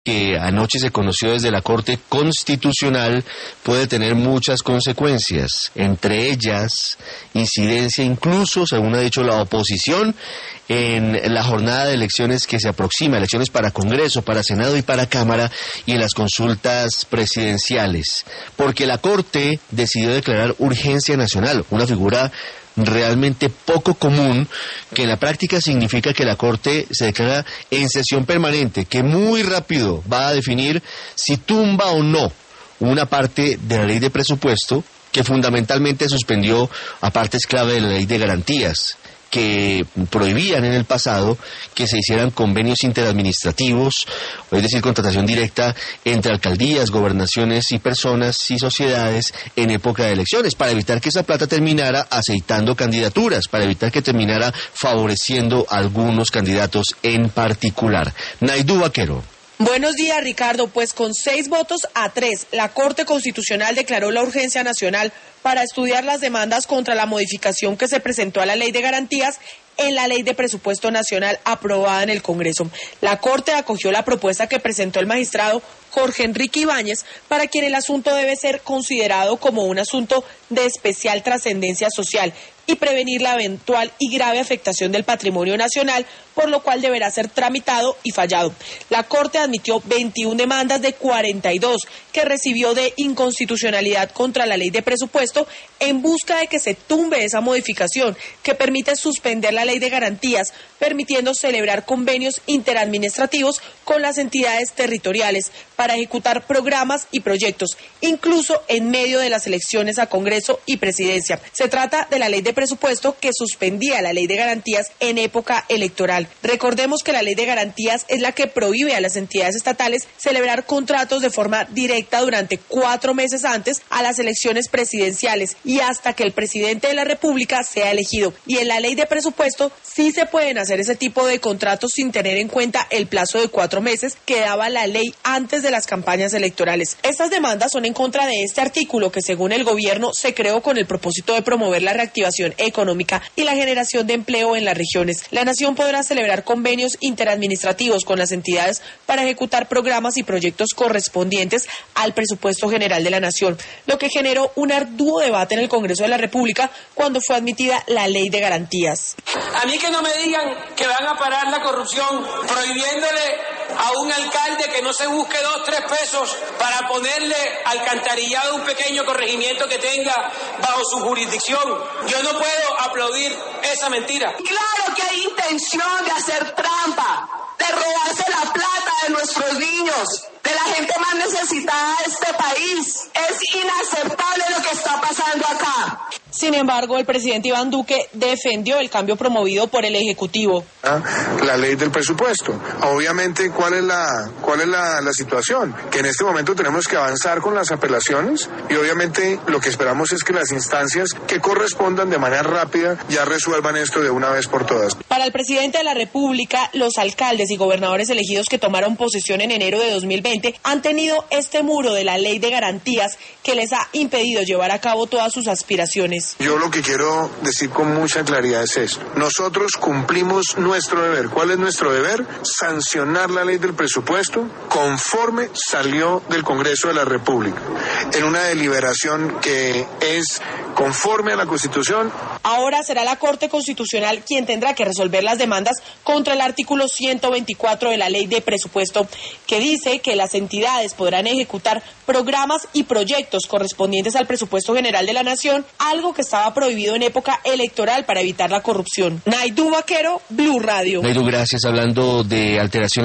que anoche se conoció desde la Corte Constitucional puede tener muchas consecuencias, entre ellas incidencia incluso, según ha dicho la oposición, en la jornada de elecciones que se aproxima, elecciones para Congreso, para Senado y para Cámara, y en las consultas presidenciales, porque la Corte decidió declarar urgencia nacional, una figura realmente poco común, que en la práctica significa que la Corte se declara en sesión permanente, que muy rápido va a definir si tumba o no una parte de la ley de presupuesto, que fundamentalmente suspendió a partes clave de la ley de garantías, que prohibían en el pasado que se hicieran convenios interadministrativos, es decir, contratación directa entre alcaldías, gobernaciones y personas y sociedades en época de elecciones, para evitar que esa plata terminara aceitando candidaturas, para evitar que terminara favoreciendo a algunos candidatos en particular. Naidu Vaquero. Buenos días, Ricardo. Pues con 6-3, la Corte Constitucional declaró la urgencia nacional para estudiar las demandas contra la modificación que se presentó a la Ley de Garantías en la Ley de Presupuesto Nacional aprobada en el Congreso. La Corte acogió la propuesta que presentó el magistrado Jorge Enrique Ibáñez, para quien el asunto debe ser considerado como un asunto de especial trascendencia social y prevenir la eventual y grave afectación del patrimonio nacional, por lo cual deberá ser tramitado y fallado. La Corte admitió 21 demandas de 42 que recibió de inconstitucionalidad contra la Ley de Presupuesto en busca de que se tumbe esa modificación que permite suspender la Ley de Garantías, permitiendo celebrar convenios interadministrativos con las entidades territoriales para ejecutar programas y proyectos, incluso en medio de las elecciones a Congreso y Presidencia. Se trata de la Ley de Presupuesto que suspendía la Ley de Garantías en época electoral. Recordemos que la Ley de Garantías es la que prohíbe a las entidades estatales celebrar contratos de forma directa durante 4 meses antes a las elecciones presidenciales y hasta que el presidente de la República sea elegido. Y en la Ley de Presupuesto sí se pueden hacer ese tipo de contratos sin tener en cuenta el plazo de 4 meses que daba la ley antes de las campañas electorales. Estas demandas son en contra de este artículo que, según el gobierno, se creó con el propósito de promover la reactivación económica y la generación de empleo en las regiones. La nación podrá celebrar convenios interadministrativos con las entidades para ejecutar programas y proyectos correspondientes al presupuesto general de la nación, lo que generó un arduo debate en el Congreso de la República cuando fue admitida la Ley de Garantías. A mí que no me digan que van a parar la corrupción prohibiéndole a un alcalde que no se busque 2-3 pesos para ponerle alcantarillado un pequeño corregimiento que tenga bajo su jurisdicción. Yo no puedo aplaudir esa mentira. Claro que hay intención de hacer trampa, de robarse la plata de nuestros niños, de la gente más necesitada de este país. Es inaceptable lo que está pasando acá. Sin embargo, el presidente Iván Duque defendió el cambio promovido por el Ejecutivo. La ley del presupuesto. Obviamente, ¿cuál es la situación? Que en este momento tenemos que avanzar con las apelaciones y obviamente lo que esperamos es que las instancias que correspondan de manera rápida ya resuelvan esto de una vez por todas. Para el presidente de la República, los alcaldes y gobernadores elegidos que tomaron posesión en enero de 2020 han tenido este muro de la Ley de Garantías que les ha impedido llevar a cabo todas sus aspiraciones. Yo lo que quiero decir con mucha claridad es esto. Nosotros cumplimos nuestro deber. ¿Cuál es nuestro deber? Sancionar la ley del presupuesto conforme salió del Congreso de la República, en una deliberación que es conforme a la Constitución. Ahora será la Corte Constitucional quien tendrá que resolver las demandas contra el artículo 124 de la Ley de Presupuesto, que dice que las entidades podrán ejecutar programas y proyectos correspondientes al presupuesto general de la Nación, algo que estaba prohibido en época electoral para evitar la corrupción. Naidu Vaquero, Blue Radio. Naidu, gracias. Hablando de alteraciones